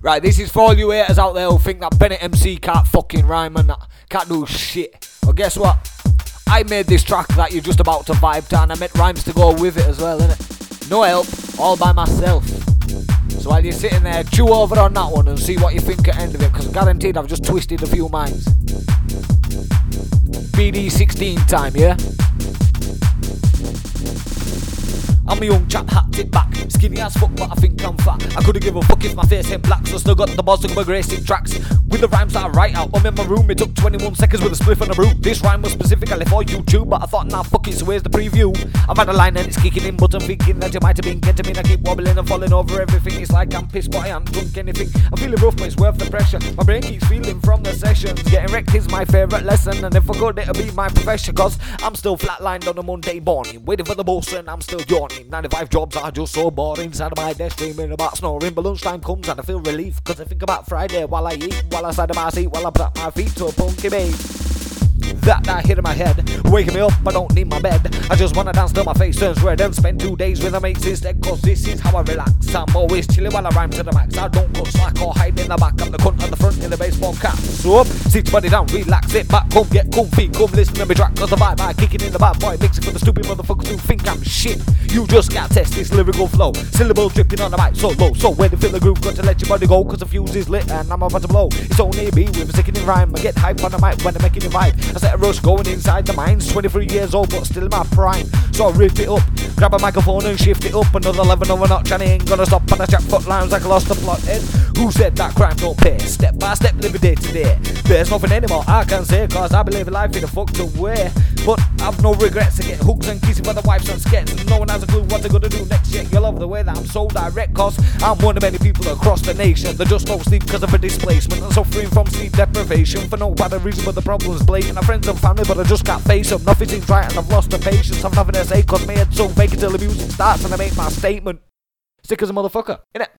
Right, this is for all you haters out there who think that Bennett MC can't fucking rhyme and that can't do shit. Well, guess what? I made this track that you're just about to vibe to, and I made rhymes to go with it as well, innit? No help, all by myself. So while you're sitting there, chew over on that one and see what you think at the end of it, because guaranteed I've just twisted a few minds. BD16 time, yeah? I'm a young chap, hat tip back, skinny as fuck, but I think I'm fat. I couldn't give a fuck if my face ain't black, so still got the balls to come aggressive tracks. With the rhymes that I write out, I'm in my room, it took 21 seconds with a spliff and a brew. This rhyme was specifically for YouTube, but I thought, nah, fuck it, so where's the preview? I've had a line and it's kicking in, but I'm thinking that you might have been getting me. I keep wobbling and falling over everything. It's like I'm pissed, but I ain't drunk anything. I'm feeling rough, but it's worth the pressure. My brain keeps feeling from the sessions. Getting wrecked is my favourite lesson, and if I could, it'll be my profession, cause I'm still flatlined on a Monday morning, waiting for the boss and I'm still yawning. 95 jobs are just so boring, inside of my desk dreaming about snoring, but lunchtime comes and I feel relief, cause I think about Friday while I eat, while I side of my seat, while I put up my feet to a punky beat. That hit in my head, waking me up, I don't need my bed. I just wanna dance till my face turns red and spend 2 days with my mates instead, cause this is how I relax. I'm always chilling while I rhyme to the max. I don't go slack or hide in the back, I'm the cunt on the front in the baseball cap. So up, sit your body down, relax, sit back, come get comfy, come listen to me track, cause the vibe I kick it in the bad boy, mixing for the stupid motherfuckers who think I'm shit. You just gotta test this lyrical flow, syllable dripping on the mic so low. So when you feel the groove, got to let your body go, cause the fuse is lit and I'm about to blow. It's only me with a sickening rhyme, I get hype on the mic when I'm making it vibe. I set a rush going inside the minds, 23 years old but still in my prime. So I riff it up, grab a microphone and shift it up another level of a notch, and I ain't gonna stop on the chat foot lines like I lost the plot head. Who said that crime don't pay? Step by step, living day to day. There's nothing anymore I can say, cause I believe life in a fucked up way. But I've no regrets, I get hooks and kisses by the wives and skets, and no one has a clue what they're gonna do next yet. You love the way that I'm so direct, cause I'm one of many people across the nation that just don't sleep cause of a displacement and suffering from sleep deprivation for no bad reason, but the problem's blatant. I'm friends and family but I just can't face them. Nothing seems right and I've lost the patience. I've nothing to say cause my head's so fake until the music starts and I make my statement. Sick as a motherfucker, innit?